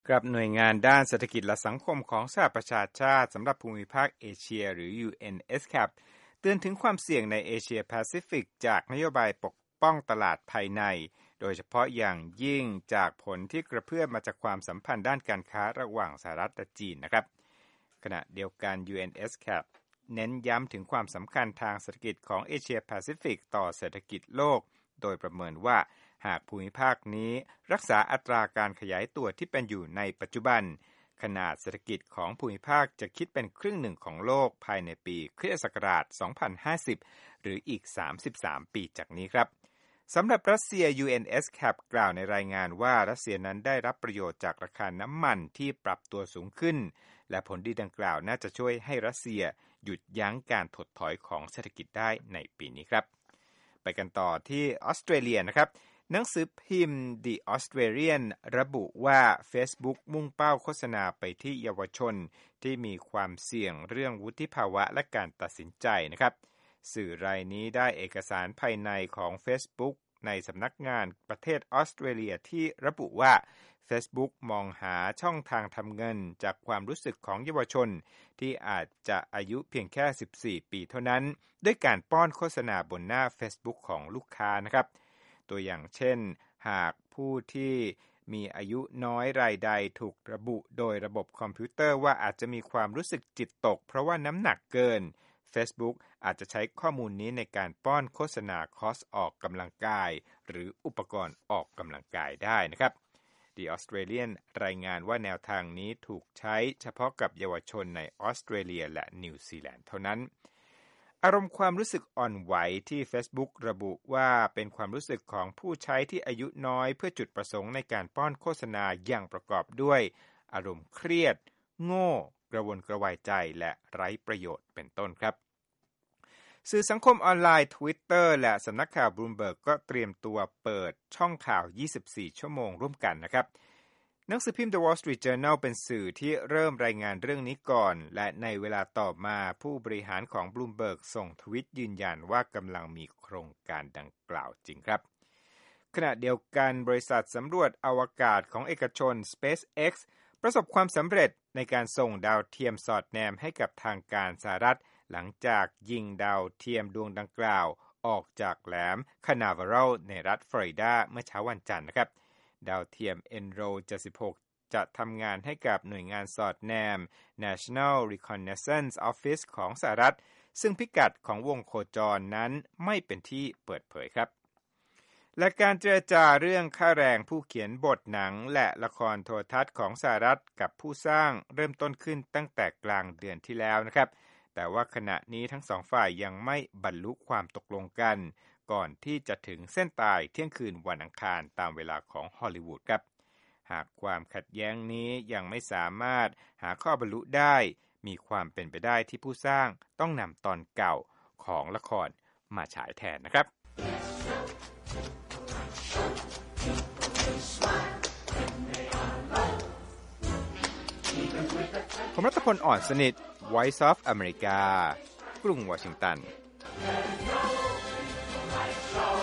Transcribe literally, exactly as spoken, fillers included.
กับหน่วยงานด้านเศรษฐกิจและสังคมของสหประชาชาติสำหรับภูมิภาคเอเชียหรือ ยู เอ็น เอส ซี เอ พี เตือนถึงความเสี่ยงในเอเชียแปซิฟิกจากนโยบายปกป้องตลาดภายในโดยเฉพาะอย่างยิ่งจากผลที่กระเพื่อมมาจากความสัมพันธ์ด้านการค้าระหว่างสหรัฐและจีนนะครับขณะเดียวกัน ยู เอ็น เอส ซี เอ พี เน้นย้ำถึงความสำคัญทางเศรษฐกิจของเอเชียแปซิฟิกต่อเศรษฐกิจโลกโดยประเมินว่าหากภูมิภาคนี้รักษาอัตราการขยายตัวที่เป็นอยู่ในปัจจุบันขนาดเศรษฐกิจของภูมิภาคจะคิดเป็นครึ่งหนึ่งของโลกภายในปีคริสตศักราช สองพันห้าสิบ หรืออีก สามสิบสาม ปีจากนี้ครับสำหรับรัสเซีย ยู เอ็น เอส ซี เอ พี กล่าวในรายงานว่ารัสเซียนั้นได้รับประโยชน์จากราคาน้ำมันที่ปรับตัวสูงขึ้นและผลดีดังกล่าวน่าจะช่วยให้รัสเซียหยุดยั้งการถดถอยของเศรษฐกิจได้ในปีนี้ครับไปกันต่อที่ออสเตรเลียนะครับหนังสือพิมพ์ The Australian ระบุว่า Facebook มุ่งเป้าโฆษณาไปที่เยาวชนที่มีความเสี่ยงเรื่องวุฒิภาวะและการตัดสินใจนะครับสื่อรายนี้ได้เอกสารภายในของ Facebook ในสำนักงานประเทศออสเตรเลียที่ระบุว่า Facebook มองหาช่องทางทำเงินจากความรู้สึกของเยาวชนที่อาจจะอายุเพียงแค่สิบสี่ปีเท่านั้นด้วยการป้อนโฆษณาบนหน้า Facebook ของลูกค้านะครับตัวอย่างเช่นหากผู้ที่มีอายุน้อยรายใดถูกระบุโดยระบบคอมพิวเตอร์ว่าอาจจะมีความรู้สึกจิตตกเพราะว่าน้ำหนักเกิน Facebook อาจจะใช้ข้อมูลนี้ในการป้อนโฆษณาคอร์สออกกำลังกายหรืออุปกรณ์ออกกำลังกายได้นะครับ The Australian รายงานว่าแนวทางนี้ถูกใช้เฉพาะกับเยาวชนในออสเตรเลียและนิวซีแลนด์เท่านั้นอารมณ์ความรู้สึกอ่อนไหวที่ Facebook ระบุว่าเป็นความรู้สึกของผู้ใช้ที่อายุน้อยเพื่อจุดประสงค์ในการป้อนโฆษณาอย่างประกอบด้วยอารมณ์เครียดโง่กระวนกระวายใจและไร้ประโยชน์เป็นต้นครับสื่อสังคมออนไลน์ Twitter และสำนักข่าว Bloomberg ก็เตรียมตัวเปิดช่องข่าวยี่สิบสี่ชั่วโมงร่วมกันนะครับหนังสือพิมพ์ The Wall Street Journal เป็นสื่อที่เริ่มรายงานเรื่องนี้ก่อนและในเวลาต่อมาผู้บริหารของ Bloomberg ส่งทวิตยืนยันว่ากำลังมีโครงการดังกล่าวจริงครับขณะเดียวกันบริษัทสำรวจอวกาศของเอกชน SpaceX ประสบความสำเร็จในการส่งดาวเทียมสอดแนมให้กับทางการสหรัฐหลังจากยิงดาวเทียมดวงดังกล่าวออกจากแหลม Canaveral ในรัฐฟลอริดาเมื่อเช้าวันจันทร์นะครับดาวเทียม Enro เจ็ดสิบหกจะทำงานให้กับหน่วยงานสอดแนม National Reconnaissance Office ของสหรัฐซึ่งพิกัดของวงโคจรนั้นไม่เป็นที่เปิดเผยครับและการเจรจาเรื่องค่าแรงผู้เขียนบทหนังและละครโทรทัศน์ของสหรัฐกับผู้สร้างเริ่มต้นขึ้นตั้งแต่กลางเดือนที่แล้วนะครับแต่ว่าขณะนี้ทั้งสองฝ่ายยังไม่บรรลุความตกลงกันก่อนที่จะถึงเส้นตายเที่ยงคืนวันอังคารตามเวลาของฮอลลีวูดครับหากความขัดแย้งนี้ยังไม่สามารถหาข้อบรรลุได้มีความเป็นไปได้ที่ผู้สร้างต้องนำตอนเก่าของละครมาฉายแทนนะครับผมรัตพลอ่อนสนิท Voice of America กรุงวอชิงตัน